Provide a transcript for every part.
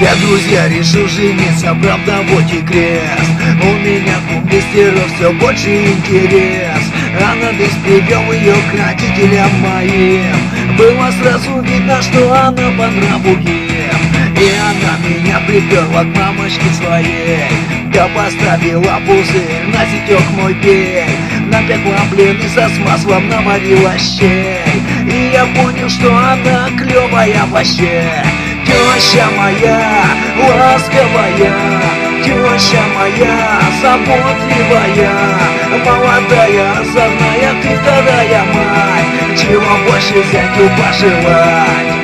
Я, друзья, решил жениться, правда, вот и крест. У меня к бумбистеру все больше интерес. Анализ привел ее к родителям моим. Было сразу видно, что она по нраву им. И она меня приперла к мамочке своей. Я поставила пузырь, на сетек мой пей. Напекла блины со маслом, наварила щей. И я понял, что она клевая вообще. Теща моя, ласковая, теща моя, заботливая, молодая, озорная, ты вторая мать. Чего больше зятю пожелать?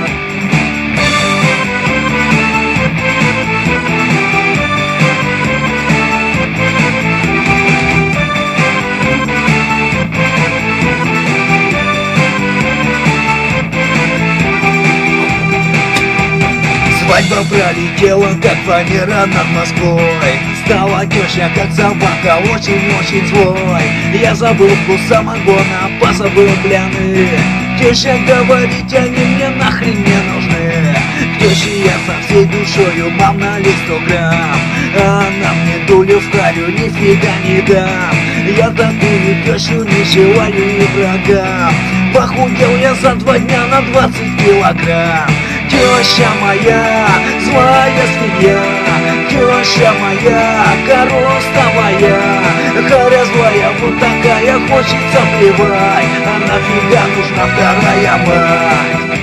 Свадьба пролетела, как фанера над Москвой. Стала теща, как собака, очень-очень злой. Я забыл вкус самогона, позабыл пляны. Теща говорит, они мне нахрен не нужны. К теще я со всей душою, мам, налей 100 грамм. А она мне дулю в харю, нифига не дам. Я такую тещу не желаю и врагам. Похудел я за 2 дня на 20 килограмм. Теща моя, злая свинья, теща моя, коростовая, харя злая, вот такая, хочется плевать, а нафига нужна вторая мать?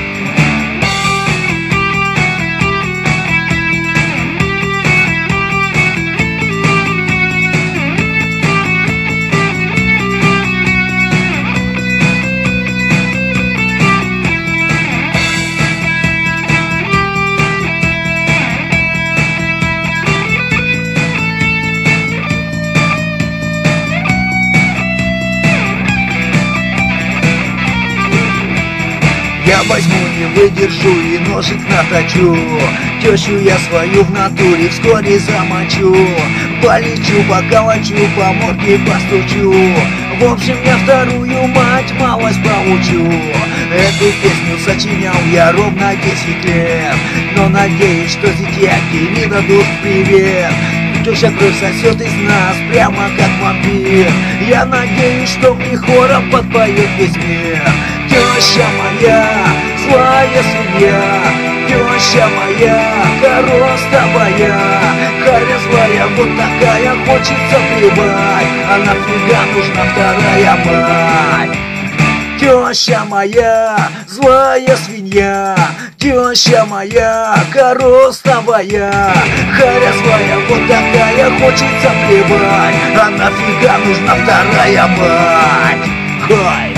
Я возьму, не выдержу и ножик наточу. Тещу я свою в натуре вскоре замочу. Полечу, поколочу, по морде постучу. В общем, я вторую мать малость поучу. Эту песню сочинял я ровно 10 лет. Но надеюсь, что зятьяки не дадут привет. Теща кровь сосет из нас, прямо как вампир. Я надеюсь, что мне хором подпоет весь мир. Теща моя, злая свинья, теща моя, коростовая, харя злая, вот такая, хочется плевать, а нафига нужна вторая мать? Теща моя, злая свинья, теща моя, коростовая, харя злая, вот такая, хочется плевать, а нафига нужна вторая мать? Хай!